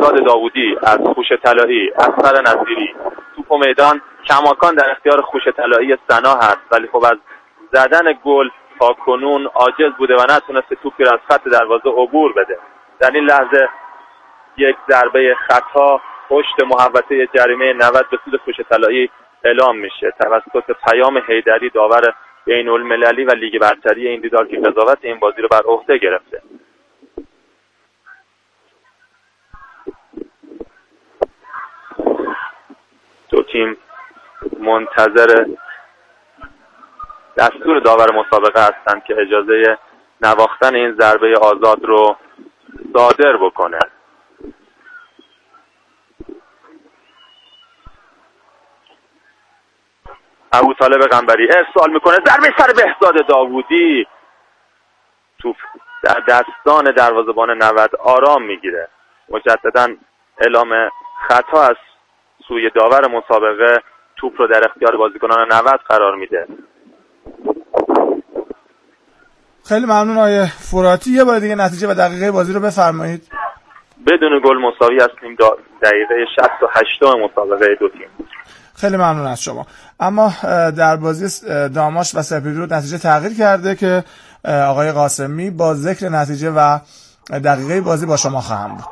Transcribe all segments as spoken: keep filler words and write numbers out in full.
بهزاد داوودی، از خوش طلایی، اصغر نصیری. توپ و میدان کماکان در اختیار خوش طلایی سنا هست، ولی خب از زدن گل تا کنون عاجز بوده و نتونسته توپی را از خط دروازه عبور بده. در این لحظه یک ضربه خطا پشت محوطه جریمه نود به سود خوش طلایی اعلام میشه توسط پیام حیدری، داور بین المللی و لیگ برتری این دیدار که قضاوت این بازی رو بر عهده گرفته. دو تیم منتظر دستور داور مسابقه هستند که اجازه نواختن این ضربه آزاد رو صادر بکنه. ابوطالب قنبری ارسال میکنه، ضربه سر بهزاد داوودی، توپ در دستان دروازه‌بان نود آرام میگیره. مجددا اعلام خطا از سوی داور مسابقه توپ رو در اختیار بازیکنان نود قرار میده. خیلی ممنون آقای فراتی. یه بار دیگه نتیجه و دقیقه بازی رو بفرمایید. بدون گل مساوی هستیم دقیقه شصت و هشت مسابقه دو تیم. خیلی ممنون از شما. اما در بازی داماش و سپیدرود نتیجه تغییر کرده که آقای قاسمی با ذکر نتیجه و دقیقه بازی با شما خواهم بود.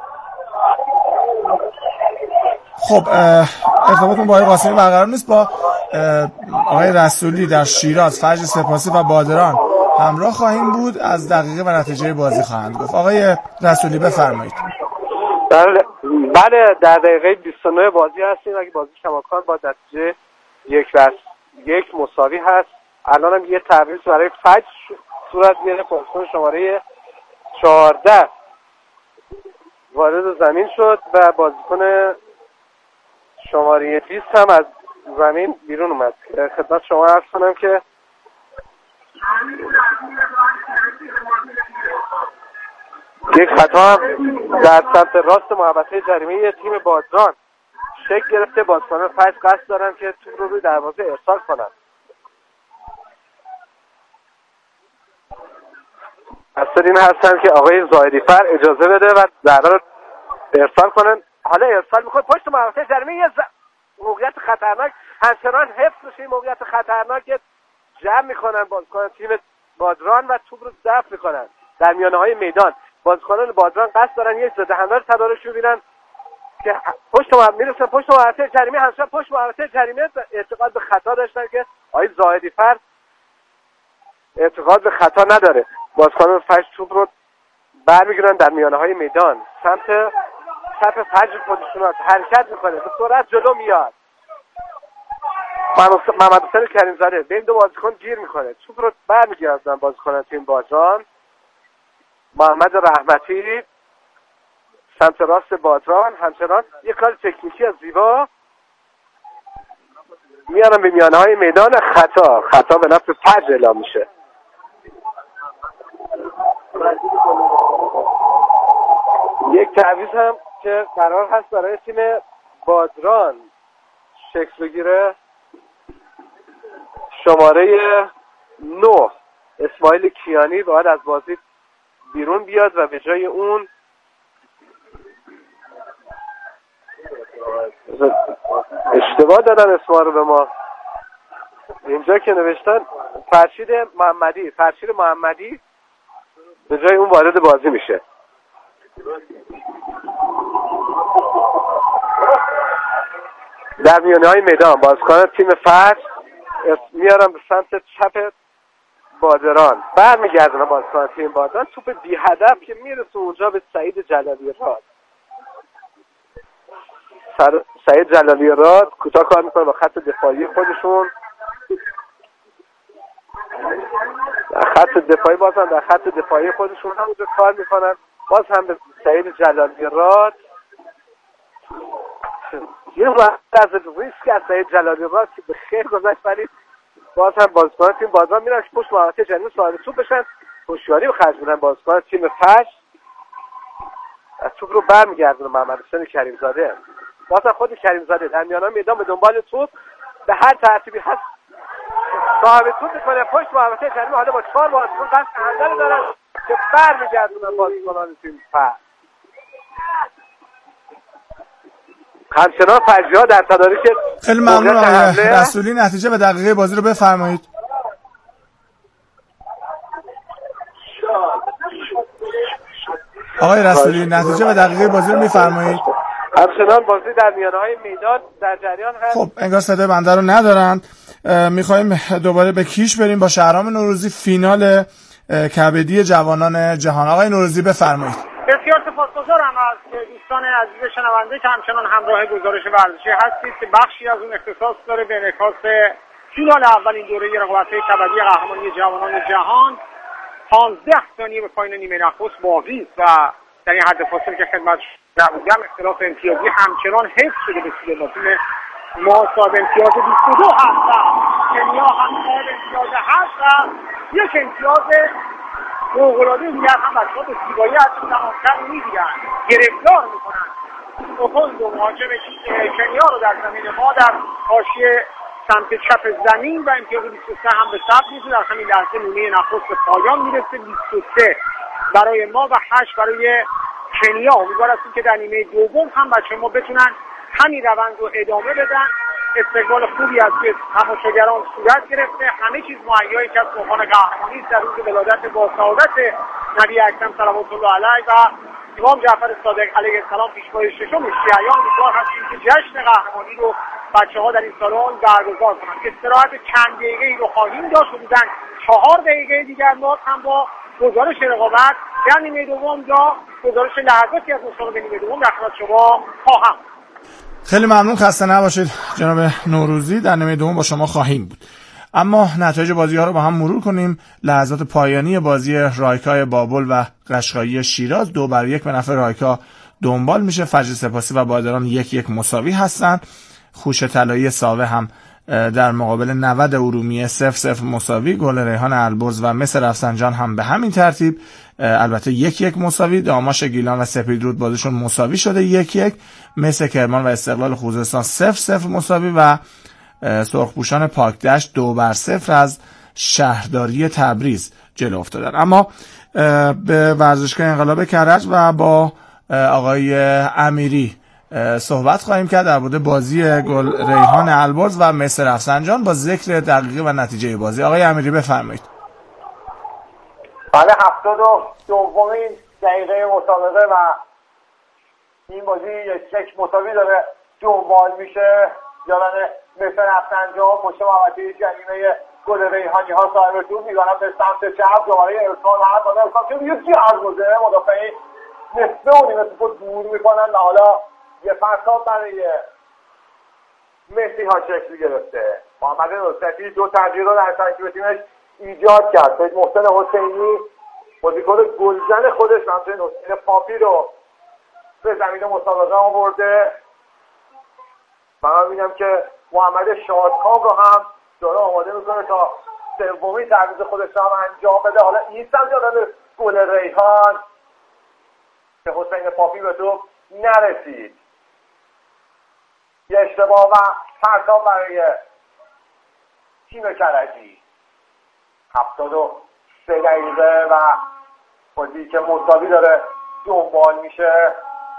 خب ارتباطمون با آقای قاسمی برقرار نیست. با آقای رسولی در شیراز، فجر سپاسی و بادران همراه خواهیم بود. از دقیقه و نتیجه بازی خواهند گفت. آقای رسولی بفرمایید. بله، در دقیقه بیست و نه بازی هستیم. اگه بازی کماکان با نتیجه یک بر یک مساوی هست. الان هم یه تعویض برای فجر صورت گرفت. بازیکن شماره چهارده وارد زمین شد و بازیکن شماره بیست هم از زمین بیرون اومد. خدمت شما عرض کنم که یک خطا در سمت راست محوطه جریمه تیم بادران شکل گرفته. بازیکنان فجر قصد دارن که توپ رو روی دروازه ارسال کنن. قصد این هستن که آقای زاهدی فر اجازه بده و ضربه رو ارسال کنن. حالا ارسال میکنه پشت محوطه جریمه. یه ز... موقعیت خطرناک همچنان حفظ میشه. این موقعیت خطرناک جمع میکنن بازیکنان تیم بادران و توپ رو دفع میکنن در میانه های میدان. بازیکنان بادران قصد دارن یک ضد حمله تدارک ببینن که پشت ما میرسن پشت محوطه جریمه. همچنان پشت محوطه جریمه اعتقاد به خطا داشتن که آقای زاهدی فر اعتقاد به خطا نداره. بازیکنان فجر توپ رو برمیگیرن در میانه های میدان سمت چپ فجر خودشون حرکت میکنه، به سرعت جلو میاد. محمد حسین کریمزاده بین دو بازیکن گیر میکنه، توپ رو برمیگردن بازیکنان تیم بادران. محمد رحمتی سمت راست بادران همچنان یک کار تکنیکی از زیبا میانم به میانه های میدان. خطا خطا به نفع فجر اعلام میشه. یک تعویض هم که قرار هست برای تیم بادران شکل بگیره. شماره نه اسماعیل کیانی باید از بازی بیرون بیاد و به جای اون اشتباه دادن اسما رو به ما. اینجا که نوشتن فرشید محمدی فرشید محمدی به جای اون وارد بازی میشه. در میانه های میدان بازیکن تیم فجر میارن به سمت چپ بادران، برمیگردن بازیکن تیم بادران. توپ بی هدف که میرسه اونجا به سعید جلالی راد. سعید جلالی راد کوتاه کار میکنه با خط دفاعی خودشون. در خط دفاعی باز هم در خط دفاعی خودشون همونجا کار میکنن. باز هم به سعید جلالی راد یه وقت از ریسک از سعید جلالی راد که به خیر گذشت، ولی باز هم بازیکن تیم بادران میرن که پشت محوطه جریمه صاحب توپ بشن، هوشیاری به خرج میدن. بازیکن تیم فجر از توپ رو برمیگردونه محمد حسین کریمزاده. باز هم خود کریمزاده در میانه میدان به دنبال توپ به هر ترتیبی هست صاحب توپ میکنه پشت محوطه جریمه. حالا با چهار بازیکن قصد حمله دارن که برمیگردونن بازیکنان تیم فجر. همچنان فجری‌ها در تدارک. خیلی ممنون آقای رسولی. نتیجه و دقیقه بازی رو بفرمایید. آقای رسولی نتیجه و دقیقه بازی رو میفرمایید. همچنان بازی در میانه‌های میدان در جریان هست. خب انگار صدای بنده رو ندارن. میخوایم دوباره به کیش بریم با شهرام نوروزی، فینال کبدی جوانان جهان. آقای نوروزی بفرمایید. بسیار سپاسگزارم از دوستان عزیز شنونده که همچنان همراه گزارش ورزشی هستید که بخشی از اون اختصاص داره به انعکاس فینال اولین دوره رقابت‌های کبدی قهرمانی جوانان جهان. پانزده ثانیه به پایان نیمه نخست باقی است و در این حد فاصله که خدمت نبودم اختلاف امتیازی همچنان حفظ شده به سوی ما. تیم ما صاحب امتیاز بیست و دو هست و کنیا هم صاحب امتیاز هشت و یک امتیاز فوق‌العاده دیگر هم بچه‌ها به زیبایی از این زمانتر می‌گیرن، گرفتار می‌کنن. اوکوند و مهاجم کنیا رو در زمین ما در حاشیه سمت چپ زمین و امتیاز بیست و سه هم به ثبت می‌رسه. در همین لحظه نیمه نخست به پایان میرسه، بیست و سه برای ما و هشت برای کنیا. امیدوار هستیم که در نیمه دوم هم بچه‌ها ما بتونن همین روند رو ادامه بدن. استقبال خوبی از تماشاگران صورت گرفته، همه چیز مهیای که از سوهان قهرمانی در روز ولادت با سعادت نبی اکرم صلوات الله علیه و امام جعفر صادق علیه السلام پیشوای ششم شیعیان. امیدوار هستیم که جشن قهرمانی رو بچه‌ها در این سالن برگزار کنند. استراحت چند دقیقه‌ای رو خواهیم داشت، حدوداً چهار دقیقه دیگر باز هم با گزارش رقابت در نیمه دوم یا گزارش لحظاتی از مسابقه نیمه دوم در خدمت شما خواهم. خیلی ممنون، خسته نباشید جناب نوروزی. در نیمه دوم با شما خواهیم بود. اما نتایج بازی ها رو با هم مرور کنیم. لحظات پایانی بازی رایکای بابل و قشقایی شیراز، دو بر یک به نفع رایکا دنبال میشه. فجر سپاسی و بادران یک یک مساوی هستن. خوش طلایی ساوه هم در مقابل نود ارومیه صفر صفر مساوی. گل ریحان البرز و مس رفسنجان هم به همین ترتیب البته یک یک مساوی. داماش گیلان و سپیدرود بازیشون مساوی شده یک یک. مس کرمان و استقلال خوزستان صفر صفر مساوی و سرخپوشان پاکدشت دو بر صفر از شهرداری تبریز جلو افتادن. اما به ورزشگاه انقلاب کرج و با آقای امیری صحبت خواهیم کرد در مورد بازی گل ریحان البرز و مس رفسنجان با ذکر دقیقه و نتیجه بازی. آقای امیری بفرمایید. بله، هفتاد و دومین دقیقه مسابقه و این بازی یک مساوی داره دنبال میشه. جوان مس رفسنجان پشت محوطه جریمه گل ریحانی ها صاحب توپ میبرن به سمت چپ. دوباره ارسال هست، حالا ارسال که یه جرگوزه مدافعین نصفه و نیمه توپ دور میکنن و حالا یه فرصت برای مسی ها شکل گرفته. محمد نصرتی دو تغییر رو در ترکیب تیمش ایجاد کرد. سید محسن حسینی بازیکن گلزن خودش همچنین حسین پاپی رو به زمین مسابقه آورده. من می‌بینم که محمد شادکام رو هم داره آماده میکنه تا سومین تعویض خودش رو هم انجام بده. حالا این سمت یادم گل ریحان که حسین پاپی به تو نرسید. یه اشتباه و فرصت برای تیم کرجی. هفتاد و سه دقیقه و بازی که مساوی داره دنبال میشه.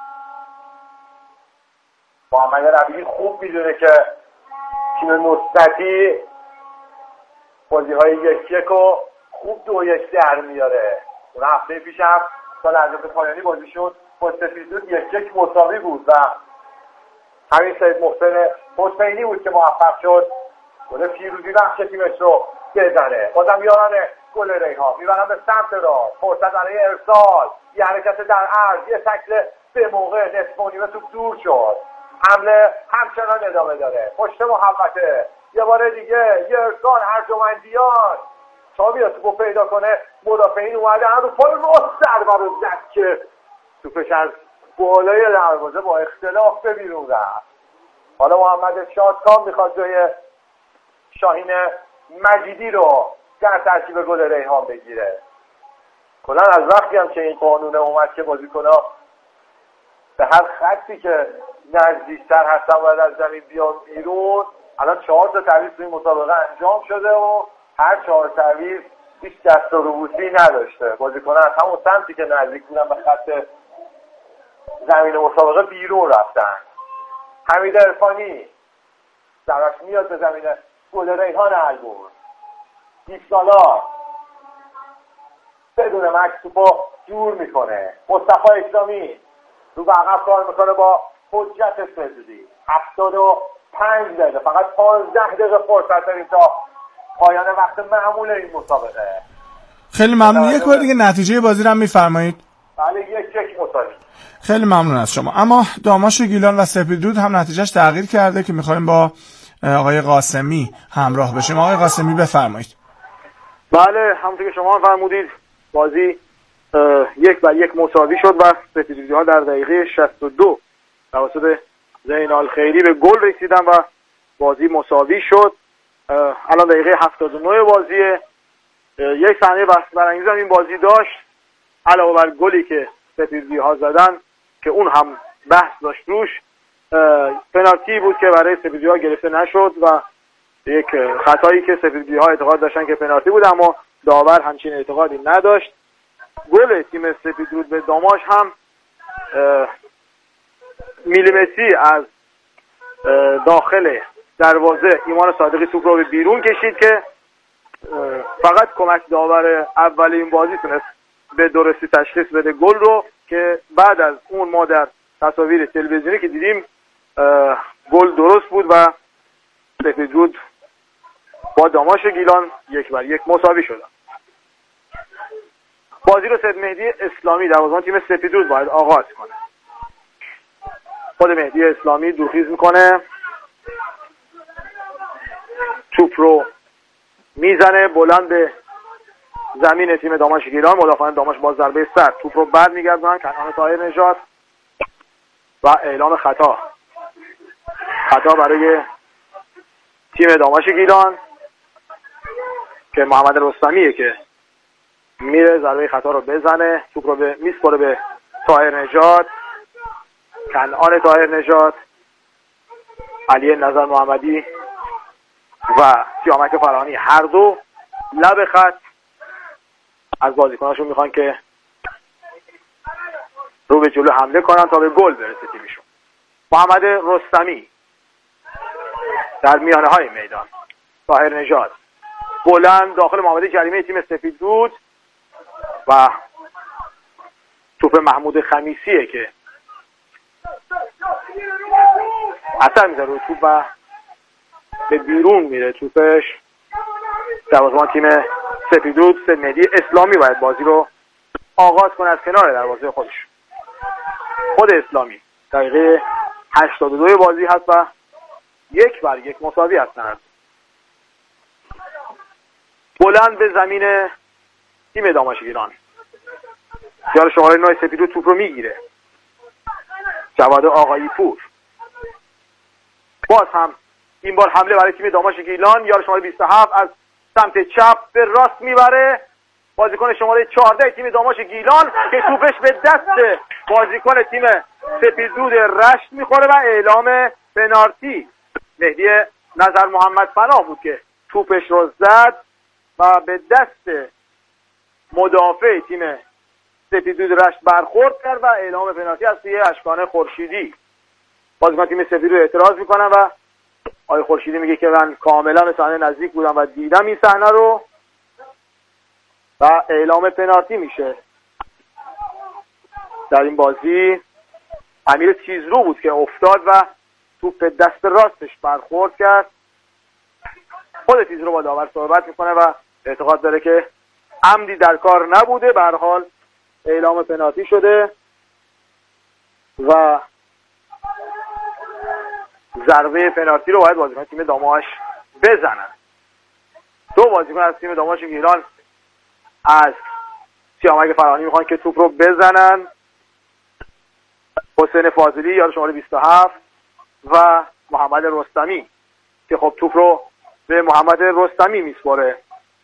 محمد ربیعی خوب میدونه که تیم نصرتی بازی های یک یک و خوب دو یک در میاره. اون هفته پیش هم تا لحظات پایانی بازی شد با سپیدرود یک یک مساوی بود و همین سید محسن حسینی بود که موفق شد گل پیروزی بخش تیمش رو بزنه. بازم یاران گل ریحان میبرن به سمت را، فرصت برای ارسال، یه حرکت در عرض، یه تکل به موقع، نصف و نیمه توپ دور شد. حمله همچنان ادامه داره پشت محوطه. یه بار دیگه یه ارسال هرجمندیان تا بیاد توپو پیدا کنه. مدافعین اومده هم رو پای راست ضربه رو زد که توپش از بالای دروازه با اختلاف به بیرون رفت. حالا محمد شادکام میخواد جای شاهین مجیدی رو در ترکیب گل ریحان بگیره. کلا از وقتی هم که این قانونه اومد که بازیکن‌ها به هر خطی که نزدیکتر هستن باید از زمین بیان بیرون، الان چهار تا تعویض توی مسابقه انجام شده و هر چهار تعویض هیچ دست و روبوسی نداشته. بازیکن‌ها از همون سمتی که نزدیک بودن به خط زمین مسابقه بیرون رفتن. حمید عرفانی ضربش میاد به زمین. گل ریحان البرز. بیست سالار بدون مکس توپو جور میکنه. مصطفی اسلامی رو به عقب کار میکنه با حجت فزودی. هفتاد و پنج دقیقه، فقط پانزده دقیقه فرصت داریم تا پایان وقت معمول این مسابقه. خیلی ممنون. یک بار دیگه نتیجه بازی رو هم میفرمایید. بله یک یک مساوی. خیلی ممنون از شما. اما داماش گیلان و سپیدرود هم نتیجهش تغییر کرده که میخوایم با آقای قاسمی همراه بشیم. آقای قاسمی بفرمایید. بله همونطور که شما فرمودید بازی یک بر یک مساوی شد و سپیدرودی ها در دقیقه شصت و دو توسط زینال خیری به گل رسیدن و بازی مساوی شد. الان دقیقه هفتاد و نه بازیه. یک صحنه بحث برانگیز هم این بازی داشت علاوه بر گلی که سپیدرودی ها زدن که اون هم بحث داشت روش. پنالتی بود که برای سپیدرودی ها گرفته نشد و یک خطایی که سپیدرودی ها اعتقاد داشتن که پنالتی بود اما داور همچین اعتقادی نداشت. گل تیم سپیدرود به داماش هم میلیمتری از داخل دروازه ایمان صادقی توپ رو به بیرون کشید که فقط کمک داور اول این بازی تونست به درستی تشخیص بده گل رو که بعد از اون ما در تصاویر تلویزیونی که دیدیم گل درست بود و سپیدرود با داماش گیلان یک بر یک مساوی شدن. بازی رو سید مهدی اسلامی دروازه‌بان تیم سپیدرود باید آغاز کنه. خود مهدی اسلامی دوخیز میکنه، توپ رو میزنه بلند به زمین تیم داماش گیلان. مدافعان داماش با ضربه سر توپ رو بر میگردن. کنعان طاهر نژاد و اعلام خطا خطا برای تیم داماش گیلان که محمد رستمیه که میره ضربه خطا رو بزنه. توپ رو به میسپره به طاهر نژاد. کنعان طاهر نژاد، علی نظر محمدی و سیامک فراهانی هر دو لب خط از بازیکناشون میخوان که رو به جلو حمله کنن تا به گل برسه تیمشون. محمد رستمی در میانه های میدان، طاهر نژاد بلند داخل محوطه جریمه تیم سپیدرود و توپ محمود خمیسیه که اثر میذاره رو توپ و به بیرون میره توپش. دروازه‌بان تیم سپیدرود سید مهدی اسلامی باید بازی رو آغاز کنه از کنار دروازه خودش. خود اسلامی دقیقه هشتاد و دو بازی هست و یک بر یک مساوی هستند. بلند به زمین تیم داماش گیلان، یار شماره نه سپیدرود توپ رو میگیره. جواد آقایی پور باز هم این بار حمله برای تیم داماش گیلان. یار شماره بیست و هفت از سمت چپ به راست میبره. بازیکن شماره چهارده تیم داماش گیلان که توپش به دست بازیکن تیم سپیدرود رشت میخوره و اعلام پنالتی مهدی نظر محمد فنا بود که توپش رو زد و به دست مدافع تیم سپیدرود رشت برخورد کرد و اعلام پنالتی از سوی اشکان خورشیدی. بازیکن تیم سپیدرود اعتراض میکنن و آقای خورشیدی میگه که من کاملا به صحنه نزدیک بودم و دیدم این صحنه رو و اعلام پنالتی میشه. در این بازی امیر تیزرو بود که افتاد و توپ به دست راستش برخورد کرد. خود تیزرو با داور صحبت میکنه و اعتقاد داره که عمدی در کار نبوده. به هر حال اعلام پنالتی شده و ضربه پنالتی رو باید بازیکن تیم داماش بزنن. دو بازیکن از تیم داماش گیلان از سیامک فراهانی میخوان که توپ رو بزنن. حسین فاضلی یار شماره بیست و هفت و محمد رستمی که خب توپ رو به محمد رستمی میسپاره.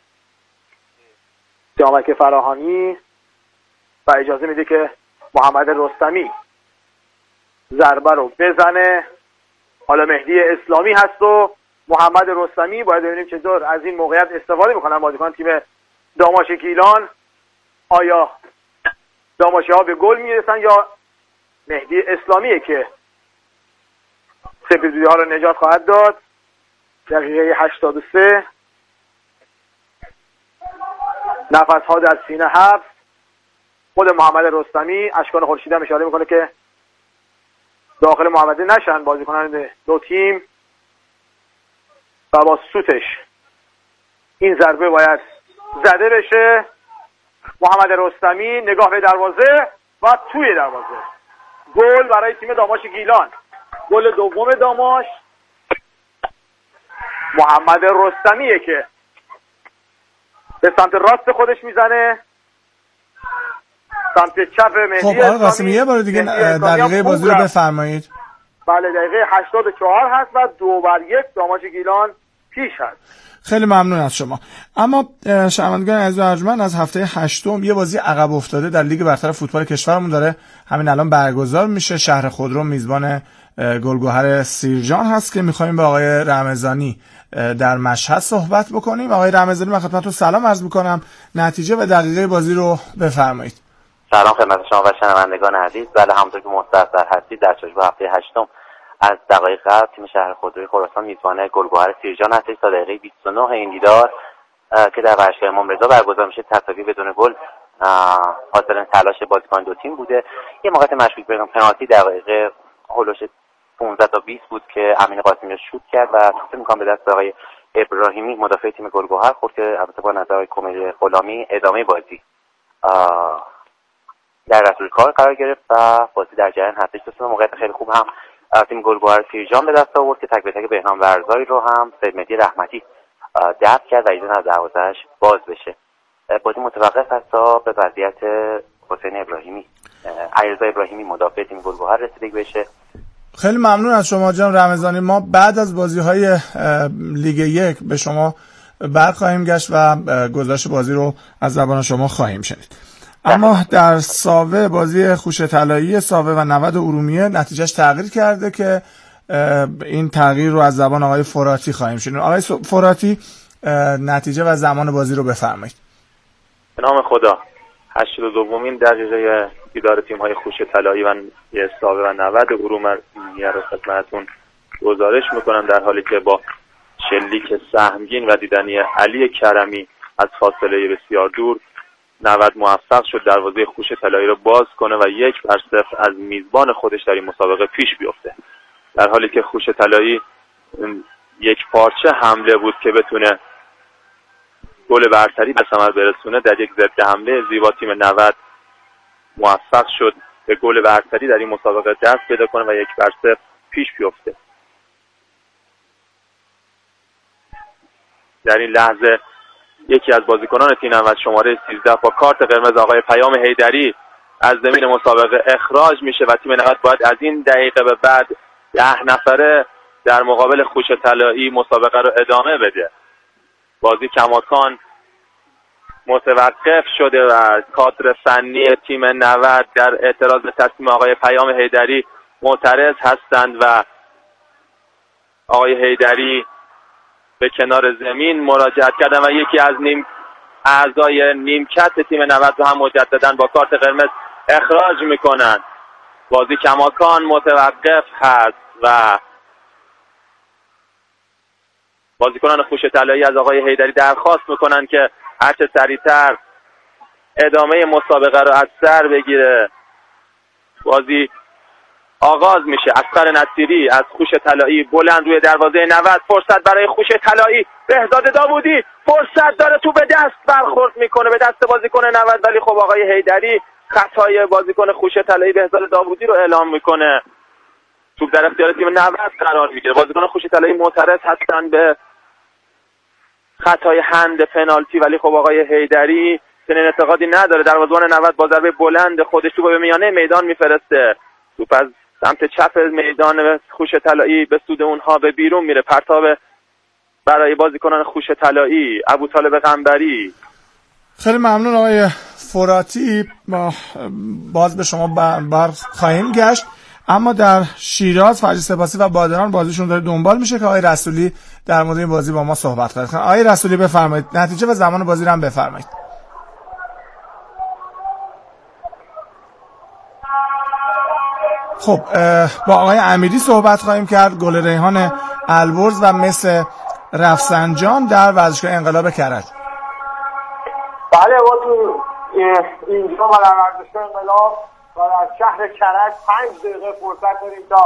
سیامک فراهانی و اجازه میده که محمد رستمی ضربه رو بزنه. حالا مهدی اسلامی هست و محمد رستمی. باید ببینیم چطور از این موقعیت استفاده میکنن بازیکن تیم داماش گیلان. آیا داماشی ها به گل میرسن یا مهدی اسلامیه که سپیدوی ها رو نجات خواهد داد. دقیقه هشتاد و سه. نفس ها در سینه حبس. خود محمد رستمی اشکان خورشیدی هم اشاره میکنه که داخل محمدی نشن بازیکنان دو تیم و با سوتش این ضربه باید زده بشه. محمد رستمی نگاه به دروازه و توی دروازه. گل برای تیم داماش گیلان. گل دوم داماش محمد رستمیه که به سمت راست خودش میزنه، سمت چپ مهدی. خب آقای قاسمی یه بار دیگه دقیقه بازی رو بفرمایید. بله دقیقه هشتاد و چهار هست و دو بر یک داماش گیلان پیش هست. خیلی ممنون از شما. اما شنوندگان عزیز و ارجمند، از هفته هشتم یه بازی عقب افتاده در لیگ برتر فوتبال کشورمون داره همین الان برگزار میشه. شهر خودرو میزبان گلگهر سیرجان هست که میخوایم با آقای رمضانی در مشهد صحبت بکنیم. آقای رمضانی من خدمتتون سلام عرض میکنم. نتیجه و دقیقه بازی رو بفرمایید. سلام خدمت شما و شنوندگان عزیز. بله همونطور که مستحضر هستید در چاشت هفته هشتم از دقایق قبل تیم شهر خودروی خراسان میزبان گلگهر سیرجان هستش تا دقیقه بیست و نه این دیدار که در ورزشگاه امام رضا برگزار میشه تساوی بدون گل حاصل تلاش بازیکن دو تیم بوده. یه موقعیت مشکوک بگم پنالتی دقیقه هولوش پانزده تا بیست بود که امین قاسمی رو شوت کرد و توپ میکام به دست آقای ابراهیمی مدافع تیم گلگهر خورد که البته با نظر آقای کمیل غلامی ادامه بازی در رسول کار قرار گرفت و بازی در جریان هستش. دوستان موقعیت خیلی خوب هم تیم گلگهر سیرجان به دست آورد که تک به تک بهنام ورزایی رو هم سید مهدی رحمتی دفع کرد و ایزن از دروازه‌اش باز بشه. بازی متوقف است تا به وضعیت حسین ابراهیمی علیرضا ابراهیمی مدافع تیم گلگهر رسیدگی بشه. خیلی ممنون از شما جناب رمضانی. ما بعد از بازی‌های لیگ یک به شما برق خواهیم گشت و گزارش بازی رو از زبان شما خواهیم شنید. اما در ساوه بازی خوش طلایی ساوه و نود ارومیه نتیجهش تغییر کرده که این تغییر رو از زبان آقای فراتی خواهیم شنید. آقای فراتی نتیجه و زمان بازی رو بفرمایید. به نام خدا. هشتاد و دومین دقیقه دیدار تیم‌های خوش طلایی و ساوه و نود ارومیه رو خدمتتون گزارش میکنم در حالی که با شلیک سهمگین و دیدنی علی کرمی از فاصله بسیار دور نود موفق شد دروازه خوش طلایی رو باز کنه و یک بر صفر از میزبان خودش در این مسابقه پیش بیفته. در حالی که خوش طلایی یک پارچه حمله بود که بتونه گل برتری به ثمر برسونه، در یک ضد حمله زیبا تیم نود موفق شد به گل برتری در این مسابقه دست پیدا کنه و یک بر صفر پیش بیفته. در این لحظه یکی از بازیکنان تیم نود شماره سیزده با کارت قرمز آقای پیام حیدری از زمین مسابقه اخراج میشه و تیم نود باید از این دقیقه به بعد ده نفره در مقابل خوش طلایی مسابقه رو ادامه بده. بازی کماکان متوقف شده و کادر فنی تیم نود در اعتراض به تصمیم آقای پیام حیدری معترض هستند و آقای حیدری به کنار زمین مراجعت کردن و یکی از نیم اعضای نیمکت تیم نود رو هم مجددا با کارت قرمز اخراج میکنن. بازی کماکان متوقف هست و بازیکنان خوش طلایی از آقای حیدری درخواست میکنن که هرچه سریعتر ادامه مسابقه رو از سر بگیره. بازی آغاز میشه. اصغر نصیری از خوش طلایی بلند روی دروازه نود، فرصت برای خوش طلایی. بهزاد داوودی فرصت داره، تو به دست برخورد میکنه به دست بازیکن نود، ولی خب آقای حیدری خطای بازیکن خوش طلایی بهزاد داوودی رو اعلام میکنه. توپ در اختیار تیم نود قرار میگیره. بازیکن خوش طلایی معترض هستن به خطای هند پنالتی، ولی خب آقای حیدری چنین اعتقادی نداره. دروازه‌بان نود با ضربه بلند خودش توپ به میانه میدان میفرسته. توپ از سمت چپ میدان خوش طلایی به سود اونها به بیرون میره. پرتاب برای بازیکنان خوش طلایی ابوطالب قنبری. خیلی ممنون آقای فراتی. باز به شما بر خواهیم گشت. اما در شیراز فرج سپاسی و بادران بازیشون داره دنبال میشه که آقای رسولی در مورد این بازی با ما صحبت کنه. آقای رسولی بفرمایید نتیجه و زمان بازی رو هم بفرمایید. خب با آقای امیری صحبت خواهیم کرد. گل ریحان البرز و مس رفسنجان در ورزشگاه انقلاب کرج. بله ما تو اینجا و در ورزشگاه انقلاب و در شهر کرج پنج دقیقه فرصت داریم تا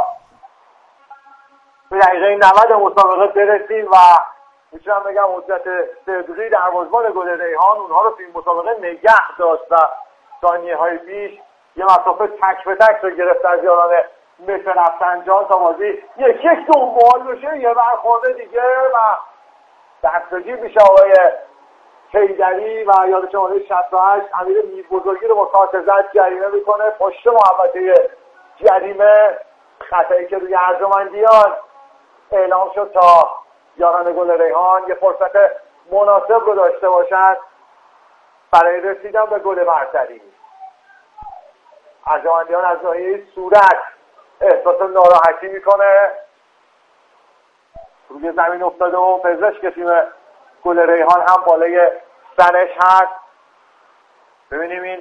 به دقیقه نود مسابقه برسیم و میتونم بگم حضرت صدقی دروازه‌بان گل ریحان اونها رو تو این مسابقه نگه داشت و ثانیه های پیش یه مسافه تک به تک رو گرفت از یاران مثل رفسنجان تا بازی یک یک دنبال بشه، یه برخورده دیگه و دستگیر میشه آقای حیدری و یاد شماره شصت و هشت امیر میربزرگی رو با کارت زرد جریمه میکنه پشت محوطه جریمه، خطایی که روی ارجمندیان اعلام شد تا یاران گل ریحان یه فرصت مناسب رو داشته باشند برای رسیدن به گل برتری. ارجمندیان از ناحیه صورت احساس ناراحتی میکنه، روی زمین افتاده و پزشک تیم گل ریحان هم بالای سرش هست. ببینیم این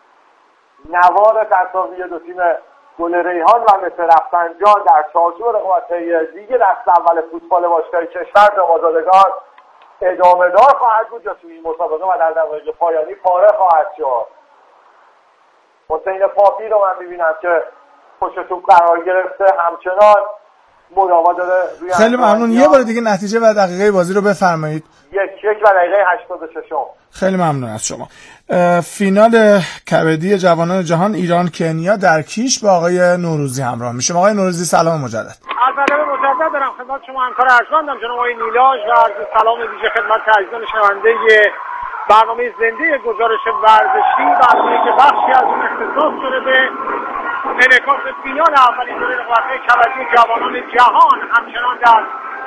نوار تصاوی دو تیم گل ریحان و مثل رفسنجان در چارچوب رقابت‌های لیگ دست اول فوتبال باشگاه کشور به آزادگان ادامه دار خواهد بود یا توی این مسابقه و در دقایق پایانی پاره خواهد شد. حسین پاپی رو من می‌بینم که پشت توپ قرار گرفته، همچنان مداوا داره روی. خیلی ممنون. یه بار دیگه نتیجه و دقیقه بازی رو بفرمایید. یک یک و دقیقه هشتاد و شش. خیلی ممنون از شما. فینال کبدی جوانان جهان ایران کنیا در کیش با آقای نوروزی همراه میشم. آقای نوروزی سلام مجدد. البته مجدد دارم خدمت شما همکار ارجمندم جناب آقای نیلاژ و عرض سلام ویژه خدمت عزیزان شنونده برنامه زنده گزارش ورزشی برنامه‌ای که بخشی از اون اختصاص شده به انعکاس فینال اولین دوره رقابت‌های کبدی جوانان جهان همچنان در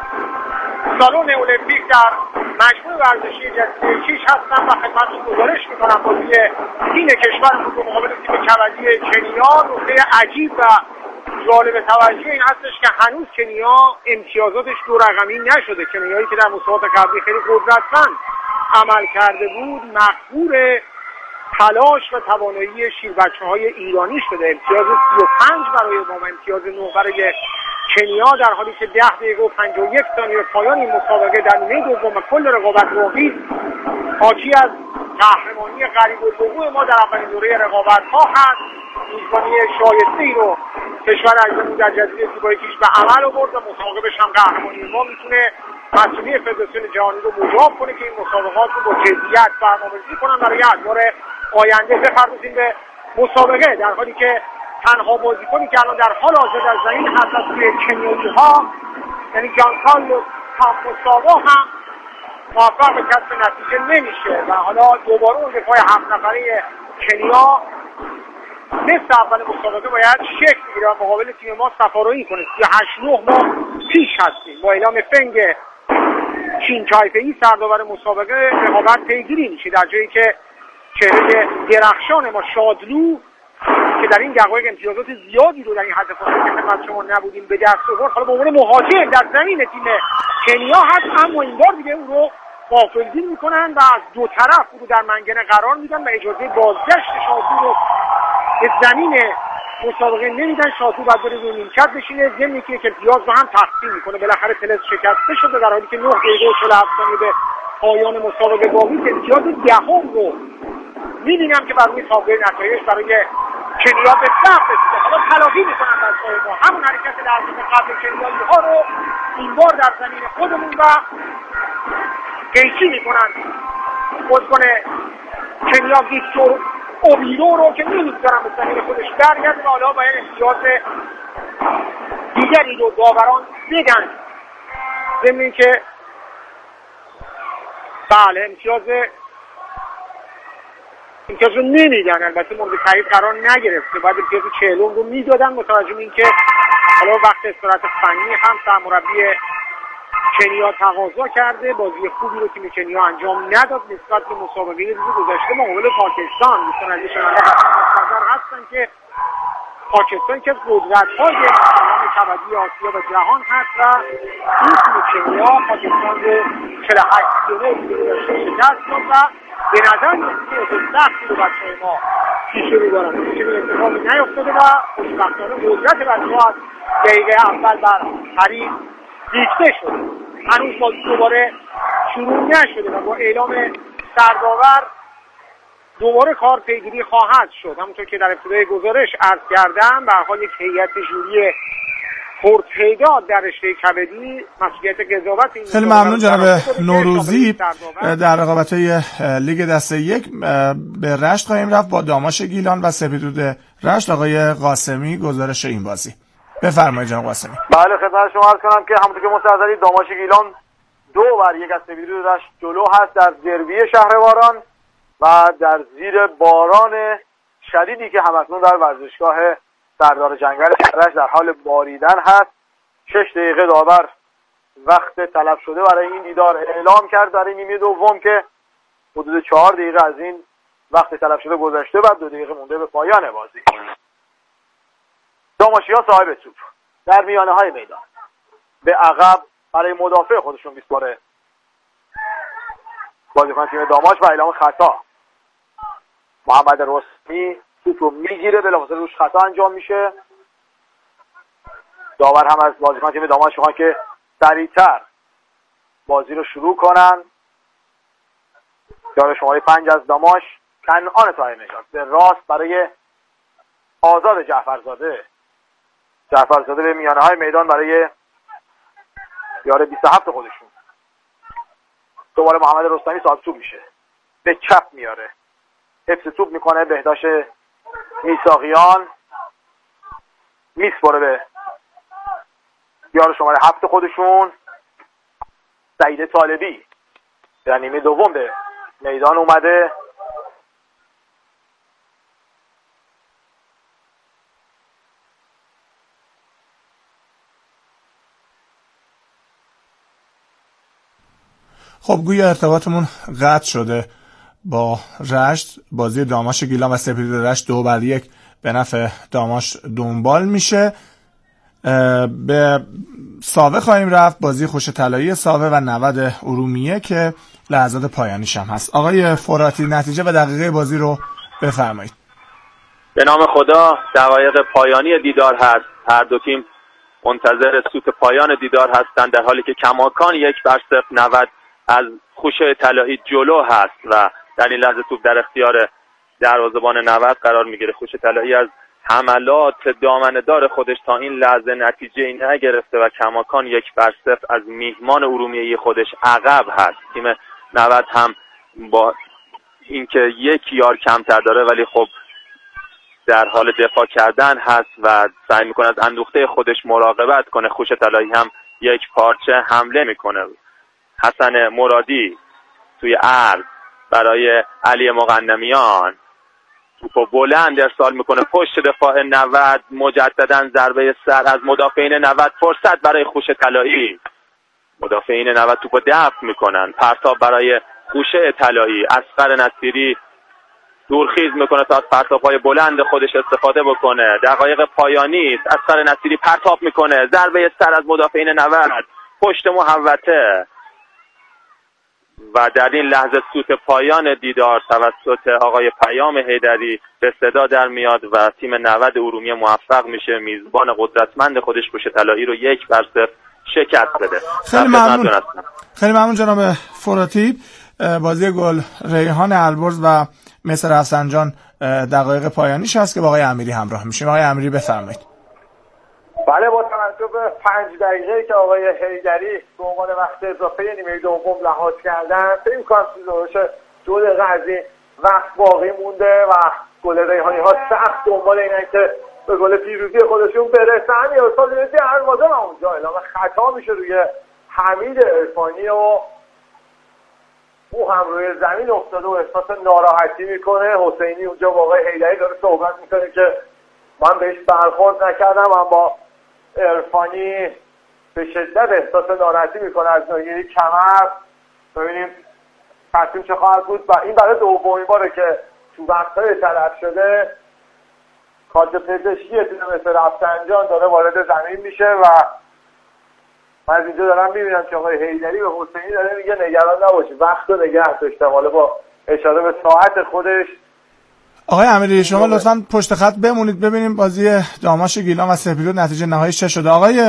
سالن المپیک در مجموعه ورزشی جزیره کیش هستم و خدمتتون گزارش میکنم بازی تیم کشورمون به مقابل تیم کبدی کنیا. نکته عجیب و جالب توجه این هستش که هنوز کنیا امتیازاتش دو رقمی نشده. کنیایی که در مسابقات قبلی خیلی قدرتمند عمل کرده بود مخبور تلاش و توانایی شیربچه‌های ایرانی شده. امتیاز سی و پنج برای ما و امتیاز نه برای کنیا، در حالی که ده دقیقه و پنجاه و یک ثانیه پایان این مسابقه در نیمه دوم کل رقابت باقی حاکی از قهرمانی غریب الوقوع ما در اولین دوره رقابت‌ها هست. میزبانی شایسته‌ای رو کشور عزیزمون در جزیره زیبای کیش به عمل آورد و مسابقه هم قهرمانی ما میتونه مسئولی فدراسیون جهانی رو مجاب کنه که این مسابقات رو با جدیت برنامه‌ریزی کنن برای ادوار آینده. بپردازیم به مسابقه، در حالی که تنها بازیکنی که الان در حال حاضر در زمین هست از توی کنیایی‌ها یعنی جانکارلوس کامپوساوا هم موفق به کسب نتیجه نمیشه و حالا دوباره اون دفاع هفت نفره کنیا مثل اول مسابقه باید شکل بگیره و مقابل تیم ما صفارویی کنه. سی و هشت نه ما پیش هستیم. با اعلام فنگ چین تایپه‌ای سرداور مسابقه رقابت پیگیری میشه، در جایی که چهره درخشان ما شادلو که در این دقایق امتیازات زیادی رو در این حد فاصله که خدمت شما نبودیم به دست آورد، حالا به عنوان مهاجم در زمین تیم کنیا هست، اما این بار دیگه اون رو غافلگیر میکنن و از دو طرف او رو در منگنه قرار میدن و اجازه بازگشت شادلو رو به زمین مسابقه نمیدن. شادلو باید بره روی نیمکت بشینه، ضمن که امتیاز رو هم تقسیم میکنه. بالاخره تلس شکسته شده در حالی که نه دقیقه و چهل و هفت ثانیه به پایان مسابقه باقی امتیاز دهم رو میبینم که بر روی تابلوی نتایج برای کنیا به ثبت رسیده. حالا تلافی میکنن در سایه ما همون حرکت لرزش قبل کنیایی ها رو این بار در زمین خودمون و قیچی میکنن. بازیکن کنیا ویکتور اوبیرو رو که نمیذارن به زمین خودش برگرده و حالا باید امتیاز دیگری رو داوران بدن. ضمن که بله امتیاز امتیاز رو نمیدن، البته مورد تایید قرار نگرفته، باید امتیاز چهلم رو میدادن متوجه این که حالا وقت استراحت فنی هم سرمربی کنیا تقاضا کرده. بازی خوبی رو تیم کنیا انجام نداد نسبت به مسابقه روز گذشته مقابل پاکستان. دوستان عزیز شنونده نظر هستن که پاکستان که قدرت‌های مسابقات کبدی آسیا و جهان هست و این تیم کنیا پاکستان رو چهل و هشت گله شکست داد و به نظر میاد که سختی رو بچه‌های ما پیش رو دارن. هیچ اتفاقی نیفتاده و خوشبختانه قدرت بچه‌ها از دقیقه اول بر حریف ریخته شد. هنوز بازی دوباره شروع نشده و با اعلام سرداور دوباره کار پیگیری خواهد شد. همونطور که در ابتدای گزارش عرض کردم، به هر حال یک هیئت ژوری پرتعداد در رشته کبدی مسئولیت قضاوت این. خیلی ممنون جناب نوروزی. در رقابت‌های لیگ دسته یک به رشت خواهیم رفت با داماش گیلان و سپیدرود رشت. آقای قاسمی گزارش این بازی بفرمایید جناب قاسمی. بله خدمت شما عرض کنم که همونطور که مستحضر دارید داماش گیلان دو بر یک از سپیدرود رشت جلو هست در دربی شهرواران و در زیر باران شدیدی که همکنون در ورزشگاه سردار جنگل رشت در حال باریدن هست. شش دقیقه داور وقت طلب شده برای این دیدار اعلام کرد در این نیمه دوم که حدود چهار دقیقه از این وقت طلب شده گذشته و دو دقیقه مونده به پایان بازی. داماشی‌ها صاحب توپ در میانه های میدان به عقب برای مدافع خودشون میسپاره بازیکن تیم داماش و اعلام خطا. محمد رستمی توپ رو میگیره، بلافاصله روش خطا انجام میشه. داور هم از بازیکن تیم داماش میخوان که سریعتر بازی رو شروع کنن. یار شماره پنج از داماش کنعان طاهر نژاد به راست برای آزاد جعفرزاده. جعفرزاده به میانه های میدان برای یار بیست و هفت خودشون. دوباره محمد رستمی صاحب توپ میشه، به چپ میاره، حفظ توپ میکنه بهداشت میساقیان، میسپره به یار شماره هفت خودشون سعید طالبی. در نیمه دوم به میدان اومده. خب گویا ارتباطمون قطع شده با رشت. بازی داماش گیلان و سپیدرود رشت دو بر یک به نفع داماش دنبال میشه. به ساوه خواهیم رفت، بازی خوش طلایی ساوه و نود ارومیه که لحظات پایانیش هم هست. آقای فراتی نتیجه و دقیقه بازی رو بفرمایید. به نام خدا، دقایق پایانی دیدار هست. هر دو تیم منتظر سوت پایان دیدار هستند در حالی که کماکان یک بر صفر نود از خوشه طلایی جلو هست و در این لحظه توپ در اختیار دروازه‌بان نود قرار میگیره. خوشه طلایی از حملات دامنه‌دار خودش تا این لحظه نتیجه نگرفته و کماکان یک بر صفر از میهمان ارومیه‌ای خودش عقب هست. تیم نود هم با اینکه یک یار کمتر داره ولی خب در حال دفاع کردن هست و سعی میکنه از اندوخته خودش مراقبت کنه. خوشه طلایی هم یک پارچه حمله میکنه. حسن مرادی توی عرض برای علی مقنمیان توپو بلند ارسال میکنه پشت دفاع نود. مجددا ضربه سر از مدافعین نود. فرصت برای خوشه طلایی. مدافعین نود توپو دفع میکنن. پرتاب برای خوشه طلایی. اصغر نصیری دورخیز میکنه تا از پرتاب‌های بلند خودش استفاده بکنه. دقایق پایانی است. اصغر نصیری پرتاب میکنه. ضربه سر از مدافعین نود پشت محوطه و در این لحظه سوت پایان دیدار توسط آقای پیام حیدری به صدا در میاد و تیم نود ارومیه موفق میشه میزبان قدرتمند خودش خوشه طلایی رو یک بر صفر شکست بده. خیلی ممنون. خیلی ممنون جناب فراتی. بازی گل ریحان البرز و مصر رفسنجان دقایق پایانیش هست که با آقای امیری همراه میشیم. آقای امیری بفرمایید. بله، با توجه به پنج دقیقه که آقای حیدری به عنوان وقت اضافه نیمه دوم لحاظ کردن، فکر می‌کنم چیزی دو دقیقه از این وقت باقی مونده و گل ریحانی ها سخت دنبال اینن که به گل پیروزی خودشون برسن. یا سال دروازه و اونجا اعلام خطا میشه روی حمید عرفانی و او هم روی زمین افتاده و احساس ناراحتی میکنه. حسینی اونجا با آقای حیدری داره صحبت میکنه که من بهش برخورد نکردم، من با عرفانی به شدت احساس ناراحتی میکنه از ناگیری کمر. ببینیم تصمیم چه خواهد بود. و این برای دومین باره که تو وقت‌های طلب شده کارت پزشکی تیم مثل رفسنجان داره وارد زمین میشه و من از اینجا دارم میبینم که آقای حیدری به حسینی داره میگه نگران نباشی، وقت رو نگه داشتم. حالا با اشاره به ساعت خودش آقای امیری شما لطفاً پشت خط بمونید ببینیم بازی داماش گیلان و سپیدو نتیجه نهایی چه شده. آقای